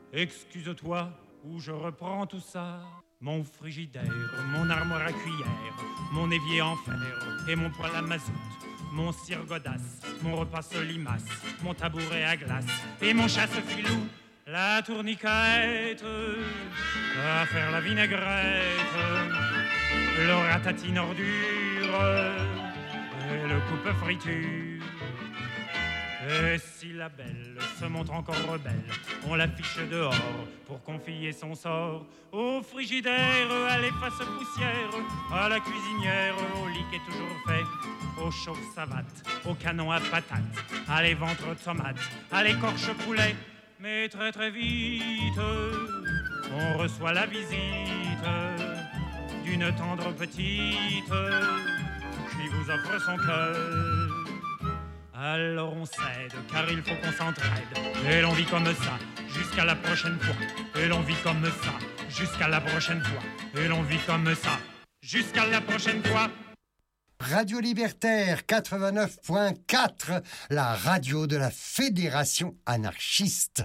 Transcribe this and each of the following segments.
Excuse-toi, où je reprends tout ça. Mon frigidaire, mon armoire à cuillère, mon évier en fer et mon poêle à mazout, mon cire godasse, mon repas solimace, mon tabouret à glace et mon chasse-filou, la tourniquette, à faire la vinaigrette, le ratatine ordure et le coupe-friture. Et si la belle se montre encore rebelle, on l'affiche dehors pour confier son sort au frigidaire, à l'efface poussière, à la cuisinière, au lit qui est toujours fait, au chauffe-savate, au canon à patates, à les ventres tomates, à l'écorche poulet. Mais très très vite, on reçoit la visite d'une tendre petite qui vous offre son cœur. Alors on cède, car il faut qu'on s'entraide. Et l'on vit comme ça, jusqu'à la prochaine fois. Et l'on vit comme ça, jusqu'à la prochaine fois. Et l'on vit comme ça, jusqu'à la prochaine fois. Radio Libertaire 89.4, la radio de la Fédération anarchiste.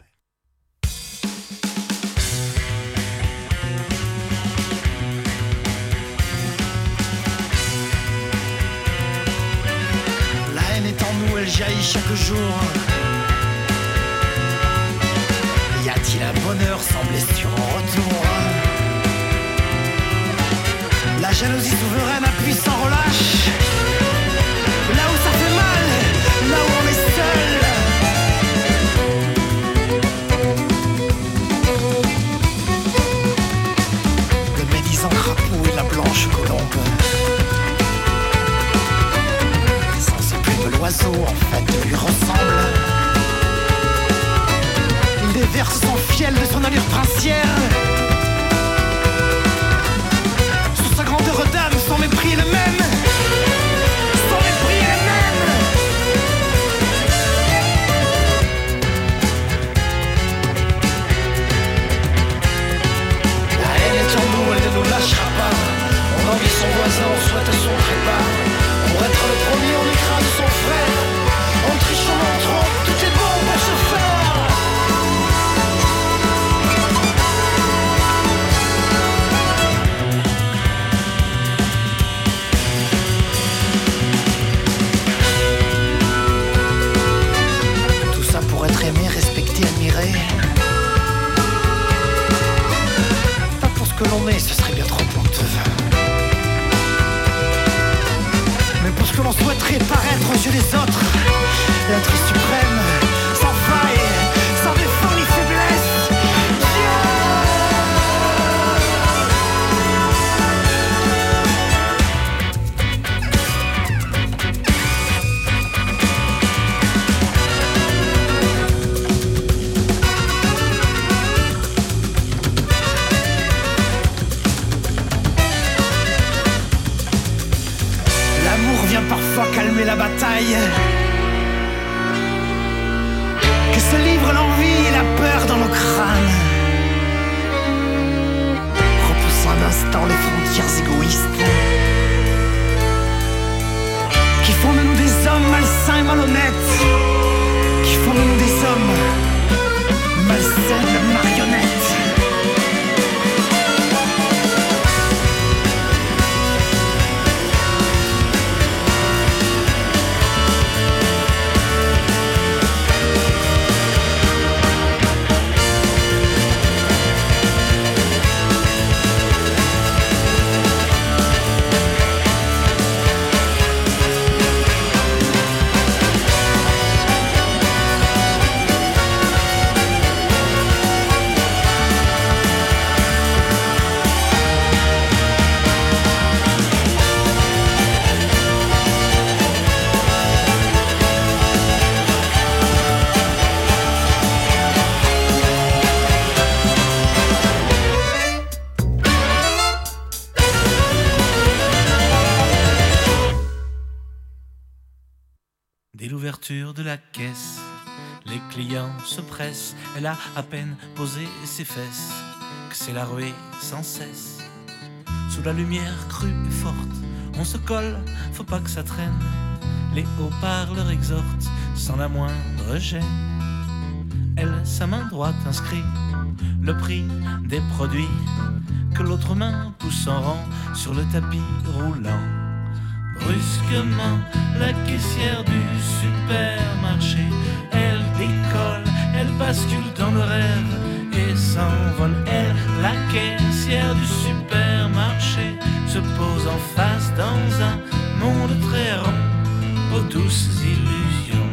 Elle jaillit chaque jour. Y a-t-il un bonheur sans blessure en retour? La jalousie souveraine appuie sans relâche. Là où ça fait mal, là où on est seul. Le médisant crapaud et la blanche colombe. L'oiseau en fait lui ressemble. Il déverse son fiel de son allure princière. Sous sa grandeur d'âme, son mépris est le même. Son mépris est le même. La haine est en nous, elle ne nous lâchera pas. On envie son voisin, on souhaite son trépas. Pour être le premier, on écrase son frère. On triche, on en trompe, tout est bon pour se faire. Tout ça pour être aimé, respecté, admiré. Pas pour ce que l'on est, ce serait bien trop honteux. Mais pour ce que l'on souhaiterait paraître aux yeux des autres, l'être suprême, sans faille, sans défaut ni faiblesse. Parfois calmer la bataille. Que se livrent l'envie et la peur dans nos crânes, repoussant un instant les frontières égoïstes qui font de nous des hommes malsains et malhonnêtes, qui font de nous des hommes malsaines marionnettes. Dès l'ouverture de la caisse, les clients se pressent. Elle a à peine posé ses fesses que c'est la ruée sans cesse. Sous la lumière crue et forte, on se colle, faut pas que ça traîne. Les haut-parleurs exhortent sans la moindre gêne. Elle, sa main droite inscrit le prix des produits que l'autre main pousse en rang sur le tapis roulant. Brusquement, la caissière du supermarché, elle décolle, elle bascule dans le rêve et s'envole. Elle, la caissière du supermarché, se pose en face dans un monde très rond aux douces illusions.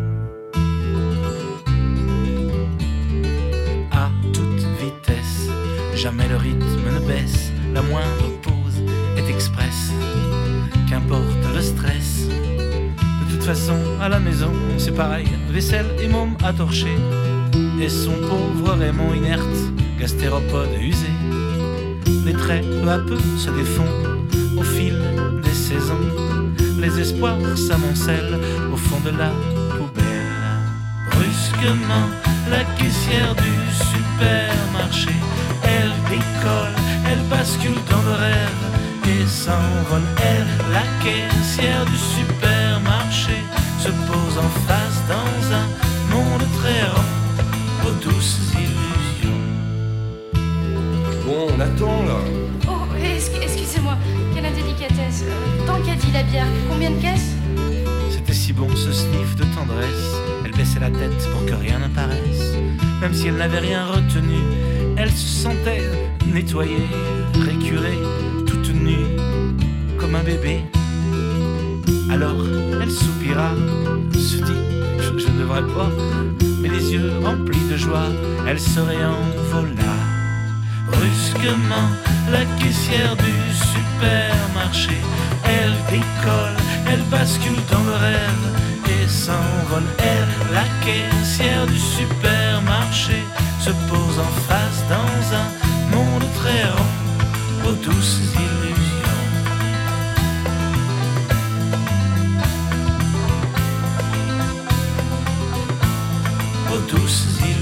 À toute vitesse, jamais le rythme ne baisse, la moindre pause est express. Qu'importe le stress, de toute façon à la maison c'est pareil, vaisselle et môme à torcher. Et son pauvre Raymond inerte, gastéropode usé. Les traits peu à peu se défont au fil des saisons. Les espoirs s'amoncellent au fond de la poubelle. Brusquement, la caissière du supermarché, elle décolle, elle bascule dans le rêve et s'envole. Elle, la caissière du supermarché, se pose en face dans un monde très rond aux douces illusions. Bon, on attend là. Oh, excusez-moi, quelle indélicatesse. Tant qu'a dit la bière, combien de caisses? C'était si bon ce sniff de tendresse. Elle baissait la tête pour que rien n'apparaisse. Même si elle n'avait rien retenu, elle se sentait nettoyée, récurée, toute nue, comme un bébé. Alors elle soupira, se dit je ne devrais pas, mais les yeux remplis de joie, elle se réenvola. Brusquement, la caissière du supermarché, elle décolle, elle bascule dans le rêve et s'envole. Elle, la caissière du supermarché, se pose en face dans un monde très rond aux douces illusions. Aux douces illusions.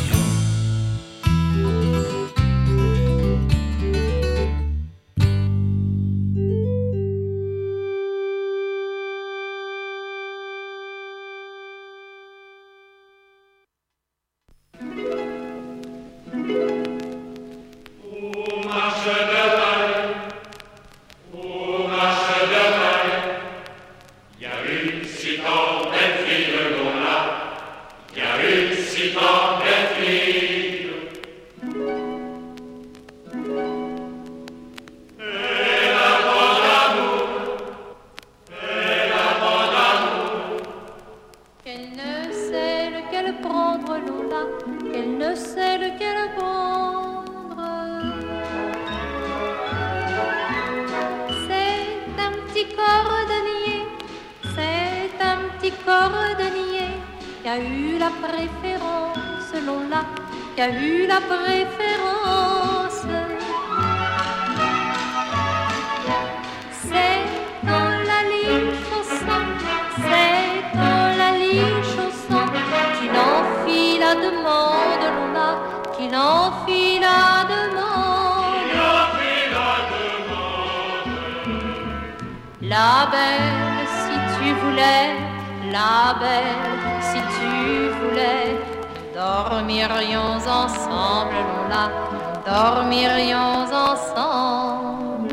La belle, si tu voulais, la belle, si tu voulais, dormirions ensemble, Lola, dormirions ensemble.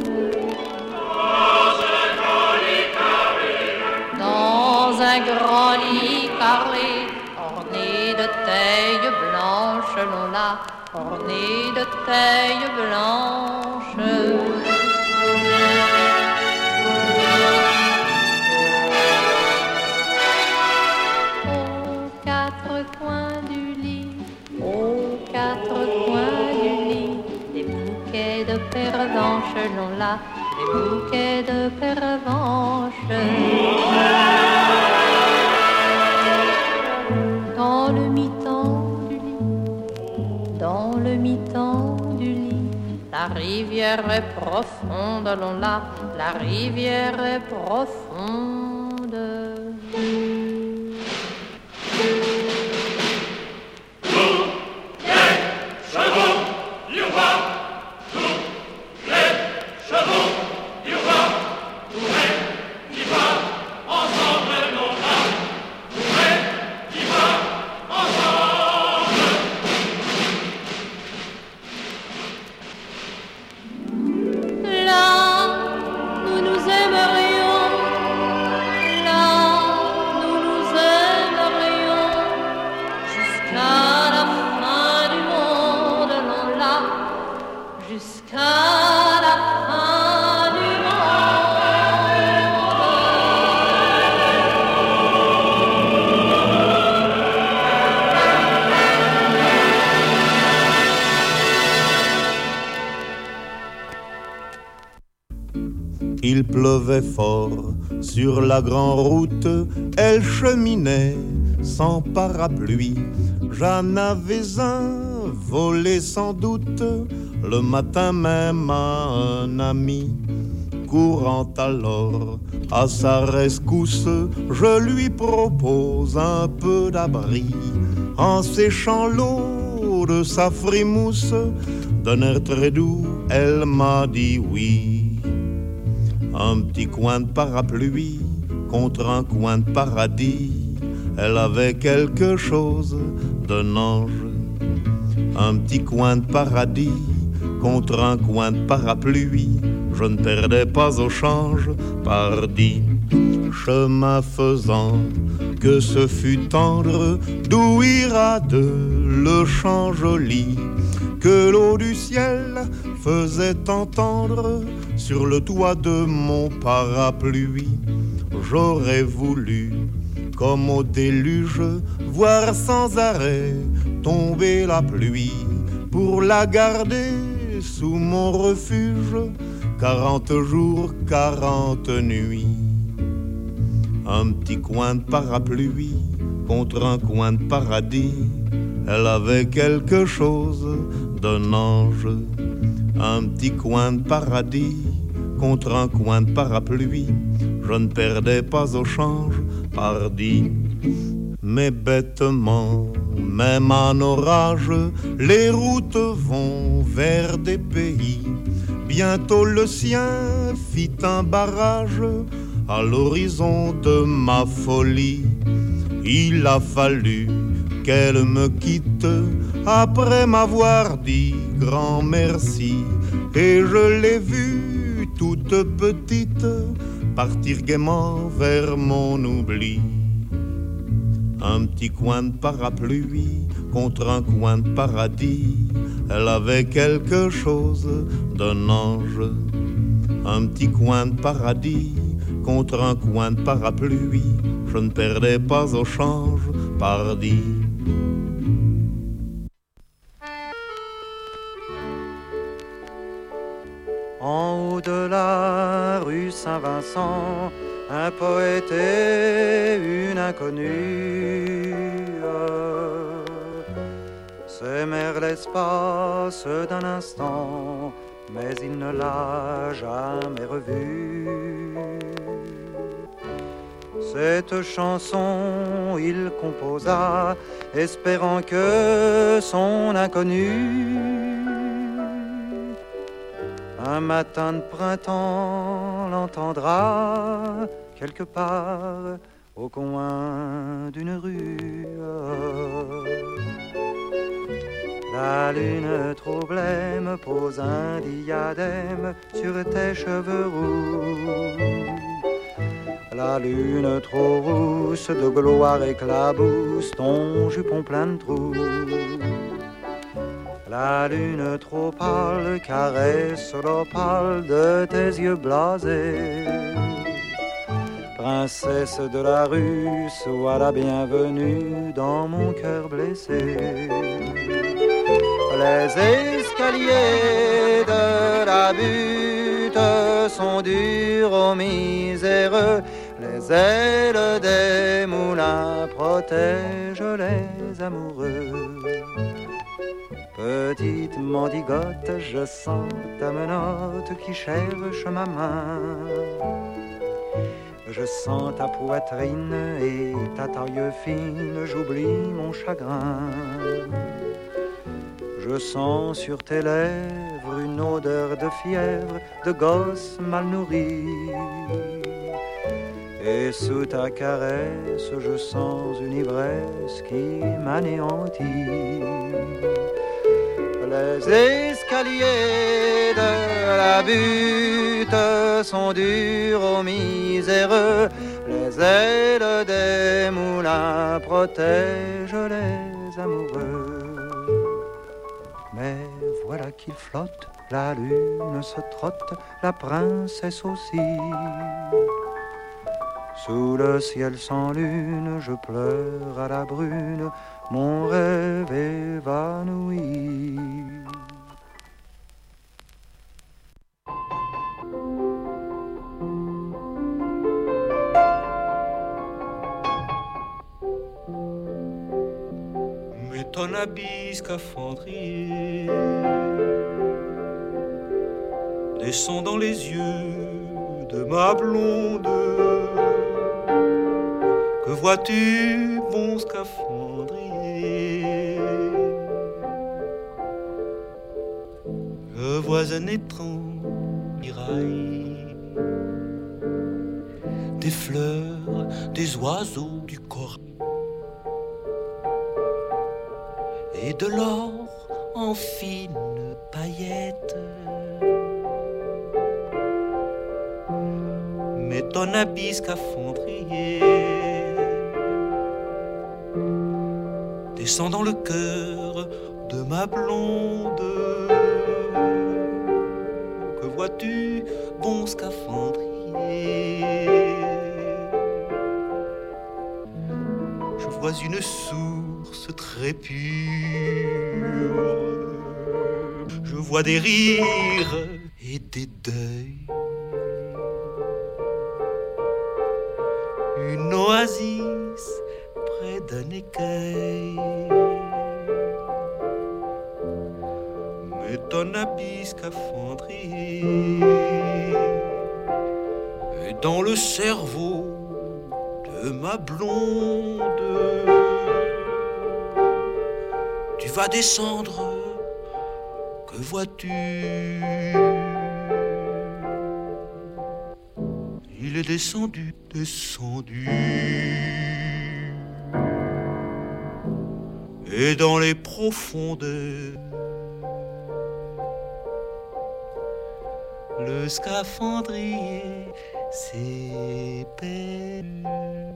Dans un grand lit carré, orné de taille blanche, Lola, orné de taille blanche. De pervenche, Lola, des bouquets de pervenche. Dans le mi-temps du lit, dans le mi-temps du lit, la rivière est profonde, Lola, la rivière est profonde. Il pleuvait fort sur la grande route, elle cheminait sans parapluie. J'en avais un volé sans doute, le matin même à un ami. Courant alors à sa rescousse, je lui propose un peu d'abri. En séchant l'eau de sa frimousse, d'un air très doux, elle m'a dit oui. Un petit coin de parapluie contre un coin de paradis, elle avait quelque chose d'un ange. Un petit coin de paradis contre un coin de parapluie, je ne perdais pas au change, pardi. Chemin faisant, que ce fut tendre, d'ouïr de le champ joli, que l'eau du ciel faisait entendre sur le toit de mon parapluie. J'aurais voulu, comme au déluge, voir sans arrêt tomber la pluie, pour la garder sous mon refuge, 40 jours, 40 nuits. Un petit coin de parapluie contre un coin de paradis, elle avait quelque chose d'un ange. Un petit coin de paradis contre un coin de parapluie, je ne perdais pas au change, pardi. Mais bêtement, même en orage, les routes vont vers des pays. Bientôt le sien fit un barrage à l'horizon de ma folie. Il a fallu qu'elle me quitte après m'avoir dit grand merci, et je l'ai vue toute petite partir gaiement vers mon oubli. Un petit coin de parapluie contre un coin de paradis, elle avait quelque chose d'un ange. Un petit coin de paradis contre un coin de parapluie, je ne perdais pas au change, pardi. En haut de la rue Saint-Vincent, un poète et une inconnue s'aimèrent l'espace d'un instant, mais il ne l'a jamais revue. Cette chanson il composa, espérant que son inconnue un matin de printemps l'entendra quelque part au coin d'une rue. La lune troublée me pose un diadème sur tes cheveux roux. La lune trop rousse de gloire éclabousse ton jupon plein de trous. La lune trop pâle caresse l'opale de tes yeux blasés. Princesse de la rue, sois la bienvenue dans mon cœur blessé. Les escaliers de la butte sont durs aux miséreux. Les ailes des moulins protègent les amoureux. Petite mendigote, je sens ta menotte qui cherche ma main. Je sens ta poitrine et ta taille fine, j'oublie mon chagrin. Je sens sur tes lèvres une odeur de fièvre, de gosse mal nourri. Et sous ta caresse, je sens une ivresse qui m'anéantit. Les escaliers de la butte sont durs aux miséreux. Les ailes des moulins protègent les amoureux. Mais voilà qu'il flotte, la lune se trotte, la princesse aussi. Sous le ciel sans lune, je pleure à la brune, mon rêve évanoui. ton habit scaphandrier descend dans les yeux de ma blonde. Que vois-tu, bon scaphandrier? Je vois un étrange mirail, des fleurs, des oiseaux, du corps et de l'or en fines paillettes. Mais ton habit scaphandrier descend dans le cœur de ma blonde. Que vois-tu, bon scaphandrier? Je vois une source très pure, je vois des rires et des deuils, une oasis près d'un écueil. Mais ton habit scaphandrier est dans le cerveau de ma blonde. Tu vas descendre, que vois-tu? Il est descendu, descendu. Et dans les profondeurs, le scaphandrier s'est perdu.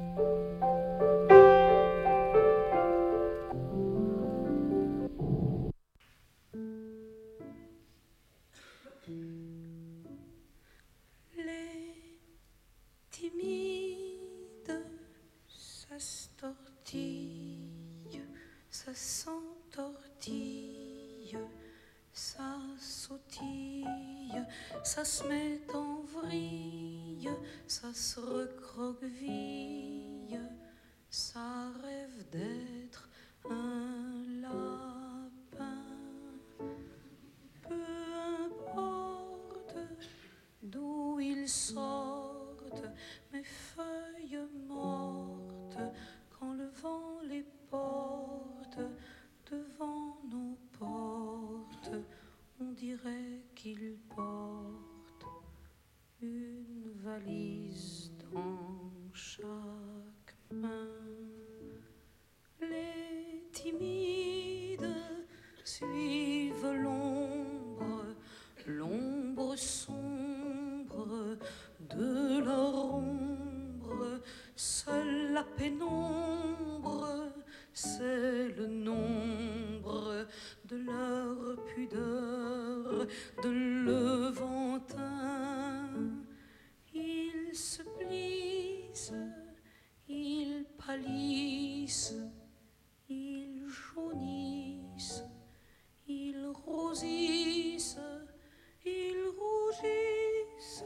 Ça s'entortille, ça sautille, ça se met en vrille, ça se recroqueville, ça rêve d'être un lapin. Peu importe d'où ils sortent, mes feuilles mortes, quand le vent les porte devant nos portes, on dirait qu'ils portent une valise dans chaque main. Les timides suivent l'ombre, l'ombre sombre de leur ombre. Seule la pénombre, c'est le nombre de leur pudeur, de levantin. Ils se plissent, ils pâlissent, ils jaunissent, ils rosissent, ils rougissent,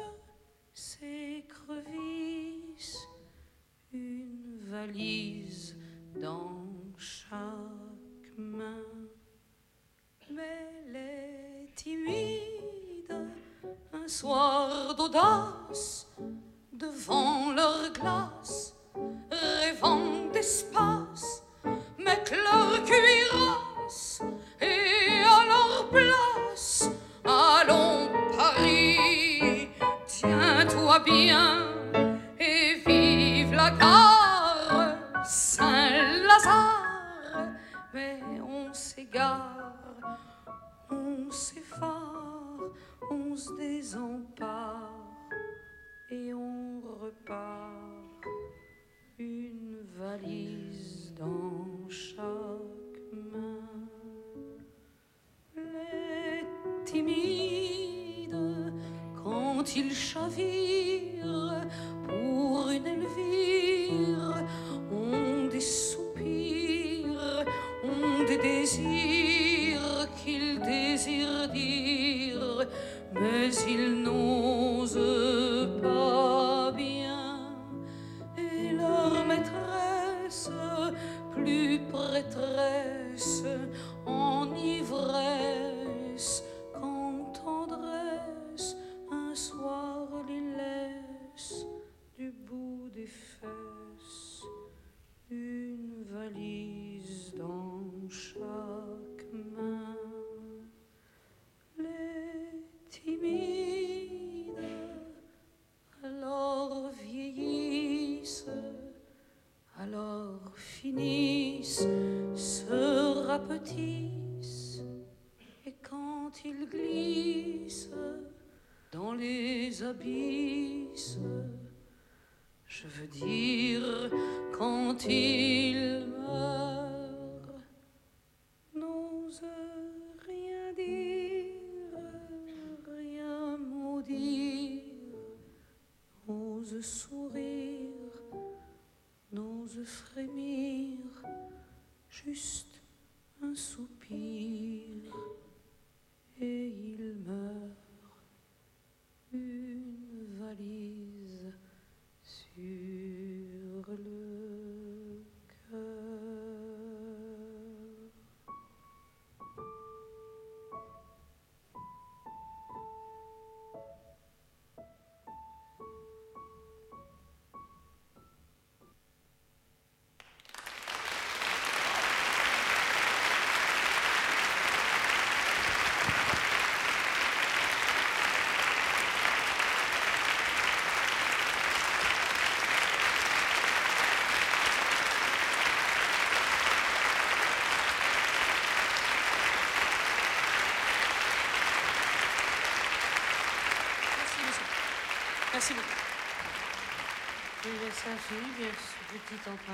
s'écrevissent, une valise dans chaque main. Mais les timides, un soir d'audace, devant leur glace, rêvant d'espace, mettent leur cuirasse et à leur place, allons Paris, tiens-toi bien et vive la gare Saint-Lazare. Mais on s'égare, on s'effare, on se désempare et on repart, une valise dans chaque main. Les timides, quand ils chavirent pour une Elvire, ont des soupirs, ont des désirs qu'ils désirent dire, mais ils n'osent pas bien. Et leur maîtresse, plus prêtresse les abysses. Je veux dire, quand il meurt, n'ose rien dire, rien maudire, n'ose sourire, n'ose frémir, juste un soupir, et il meurt, une valise sur le cœur. Merci beaucoup. Je laisse sa fille, ce petit emprunt.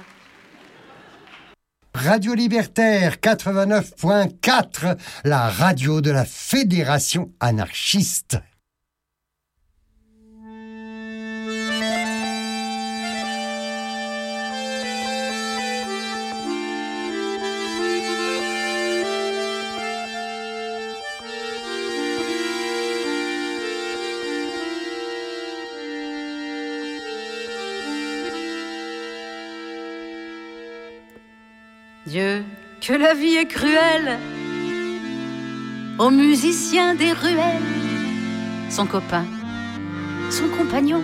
Radio Libertaire 89.4, la radio de la Fédération anarchiste. Dieu, que la vie est cruelle, aux musiciens des ruelles, son copain, son compagnon,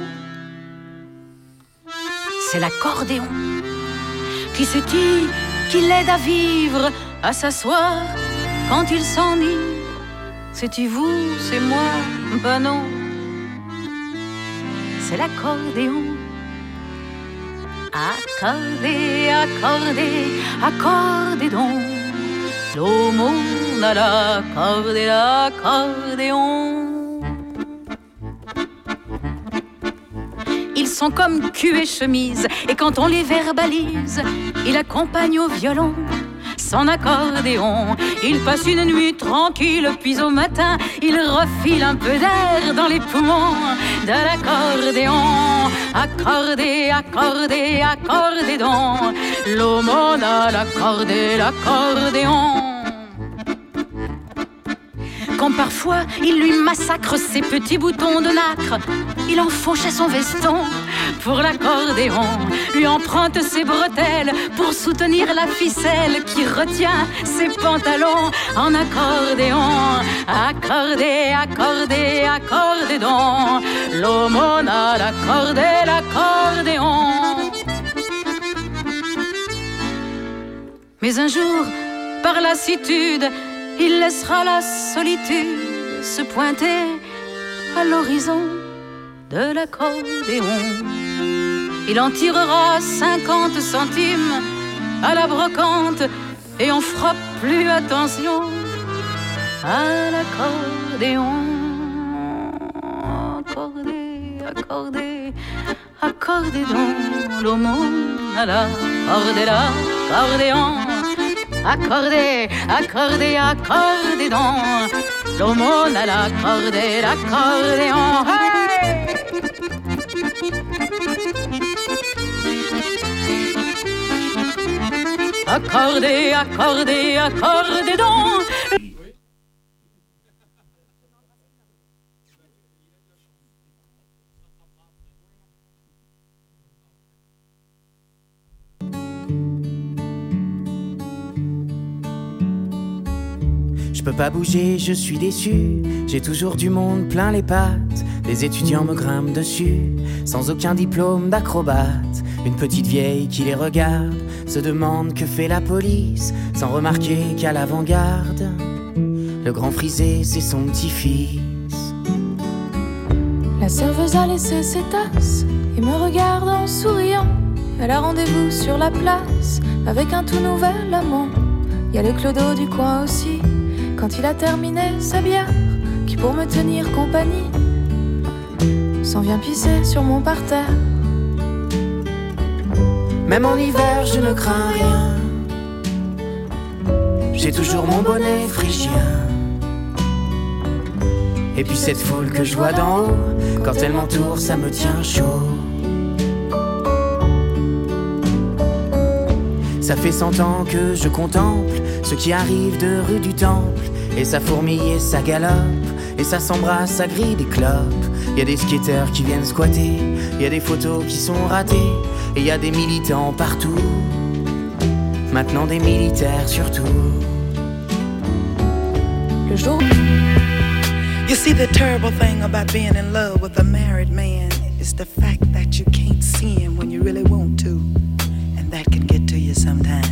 c'est l'accordéon qui se dit, qui l'aide à vivre, à s'asseoir quand il s'ennuie. C'est-tu vous, c'est moi, ben non, c'est l'accordéon. Accordez, accordez, accordez donc l'aumône à l'accordé, l'accordéon. Ils sont comme cul et chemise, et quand on les verbalise, il accompagne au violon son accordéon. Il passe une nuit tranquille, puis au matin, il refile un peu d'air dans les poumons de l'accordéon. Accordez, accordez, accordez donc l'aumône à l'accordé, l'accordéon. Quand parfois il lui massacre ses petits boutons de nacre, il enfourche à son veston pour l'accordéon, lui emprunte ses bretelles pour soutenir la ficelle qui retient ses pantalons en accordéon. Accordez, accordez, accordez donc l'aumône à l'accordé, l'accordéon. Mais un jour, par lassitude, il laissera la solitude se pointer à l'horizon de l'accordéon. Il en tirera 50 centimes à la brocante et on fera plus attention à l'accordéon. Accordez, accordez, accordez donc l'aumône à l'accordé, l'accordéon. Accordez, accordez, accordez donc l'aumône à l'accordé, l'accordéon. Hey! Accordez, accordez, accordez donc. Je peux pas bouger, je suis déçu. J'ai toujours du monde plein les pattes. Les étudiants me grimpent dessus, sans aucun diplôme d'acrobate. Une petite vieille qui les regarde se demande que fait la police, sans remarquer qu'à l'avant-garde, le grand frisé c'est son petit-fils. La serveuse a laissé ses tasses et me regarde en souriant. Elle a rendez-vous sur la place avec un tout nouvel amant. Y a le clodo du coin aussi, quand il a terminé sa bière, qui pour me tenir compagnie s'en vient pisser sur mon parterre. Même en hiver, je ne crains rien. J'ai toujours mon bonnet phrygien. Et puis cette foule que je vois d'en haut, quand elle m'entoure, ça me tient chaud. Ça fait 100 ans que je contemple ceux qui arrivent de rue du Temple. Et ça fourmille et ça galope, et ça s'embrasse, ça grille des clopes. Y a des skateurs qui viennent squatter, y a des photos qui sont ratées, et y a des militants partout. Maintenant des militaires surtout. Le jour. You see, the terrible thing about being in love with a married man is the fact that you can't see him when you really want to, and that can get to you sometimes.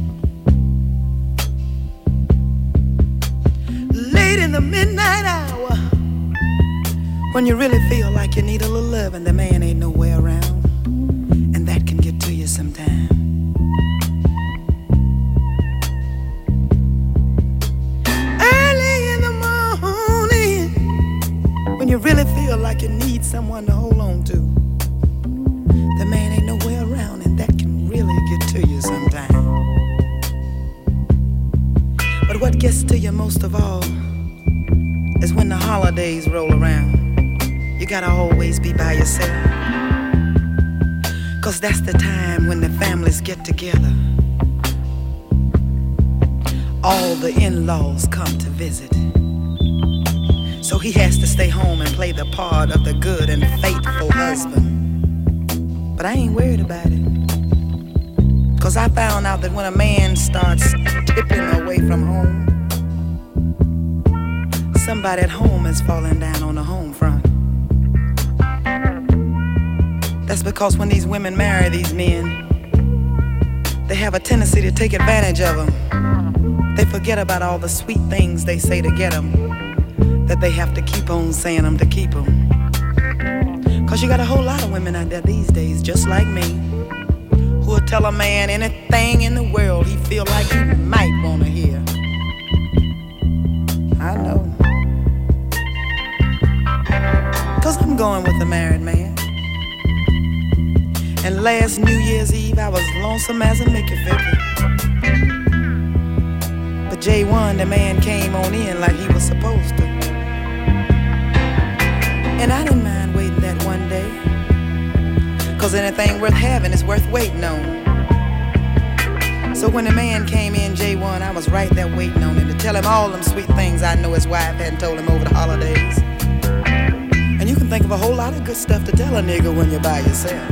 Late in the midnight hour, when you really feel like you need a little love and the man ain't nowhere around, and that can get to you sometimes. When you really feel like you need someone to hold on to, the man ain't nowhere around, and that can really get to you sometime. But what gets to you most of all is when the holidays roll around. You gotta always be by yourself, 'cause that's the time when the families get together. All the in-laws come to visit. So he has to stay home and play the part of the good and faithful husband. But I ain't worried about it, 'cause I found out that when a man starts tipping away from home, somebody at home is falling down on the home front. That's because when these women marry these men, they have a tendency to take advantage of them. They forget about all the sweet things they say to get them, that they have to keep on saying them to keep them. 'Cause you got a whole lot of women out there these days, just like me, who will tell a man anything in the world he feel like he might want to hear. I know. 'Cause I'm going with a married man. And last New Year's Eve I was lonesome as a Mickey Vicky. But J1, the man, came on in like he was supposed to. And I didn't mind waiting that one day, 'cause anything worth having is worth waiting on. So when the man came in, J1, I was right there waiting on him to tell him all them sweet things I know his wife hadn't told him over the holidays. And you can think of a whole lot of good stuff to tell a nigga when you're by yourself.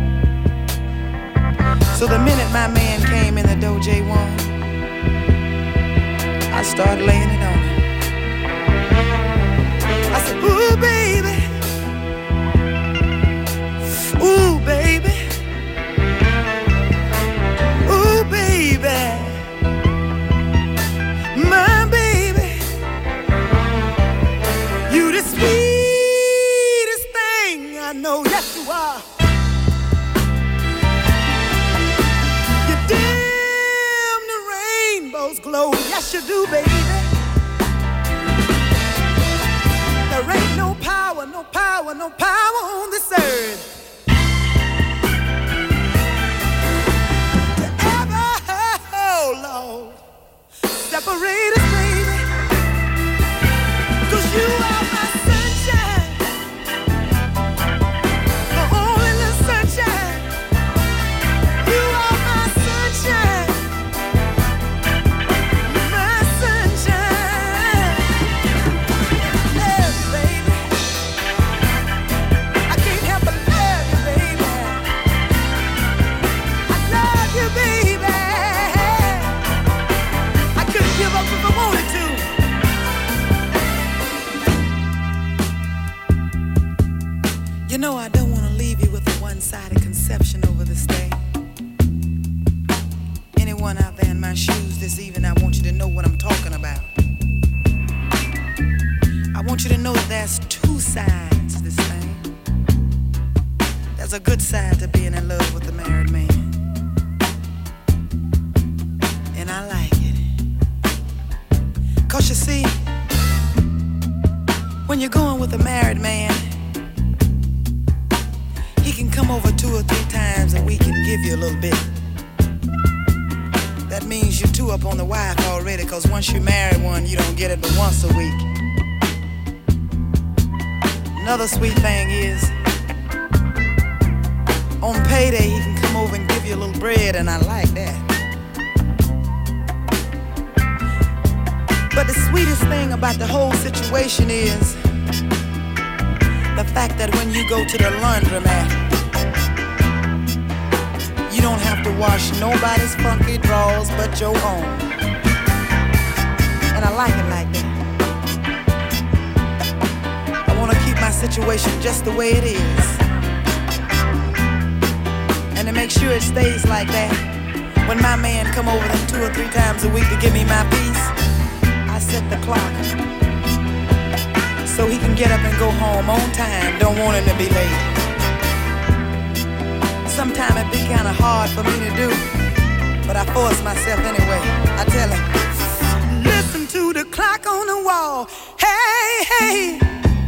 So the minute my man came in the door, J1, I started laying it on him. I said, ooh, baby. Ooh, baby. Ooh, baby. My baby. You the sweetest thing I know. Yes, you are. You dim the rainbow's glow. Yes, you do, baby. There ain't no power, no power, no power on this earth to ever, oh Lord, separate us, baby. 'Cause you are my sunshine, the only little sunshine. You are my sunshine, my sunshine. Love you, baby. I can't help but love you, baby. I love you, baby. I couldn't give up if I wanted to. You know I don't want to leave you with a one-sided conception over this thing. Anyone out there in my shoes this evening, I want you to know what I'm talking about. I want you to know that there's two sides to this thing. There's a good side to being in love with a married man, and I like it. 'Cause you see, when you're going with a married man, can come over 2 or 3 times a week and give you a little bit. That means you're 2 up on the wife already, cause once you marry one, you don't get it but once a week. Another sweet thing is, on payday he can come over and give you a little bread, and I like that. But the sweetest thing about the whole situation is the fact that when you go to the laundromat, you don't have to wash nobody's funky drawers but your own. And I like it like that. I want to keep my situation just the way it is. And to make sure it stays like that, when my man come over them 2 or 3 times a week to give me my piece, I set the clock so he can get up and go home on time. Don't want him to be late. Sometimes it be kind of hard for me to do, but I force myself anyway. I tell him, listen to the clock on the wall. Hey, hey.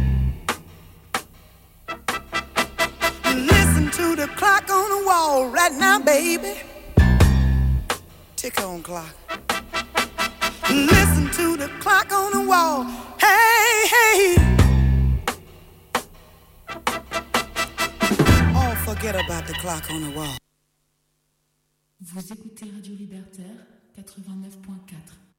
Listen to the clock on the wall right now, baby. Tick on clock. Listen to the clock on the wall. Hey, hey. Oh, forget about the clock on the wall. Vous écoutez Radio Libertaire 89.4.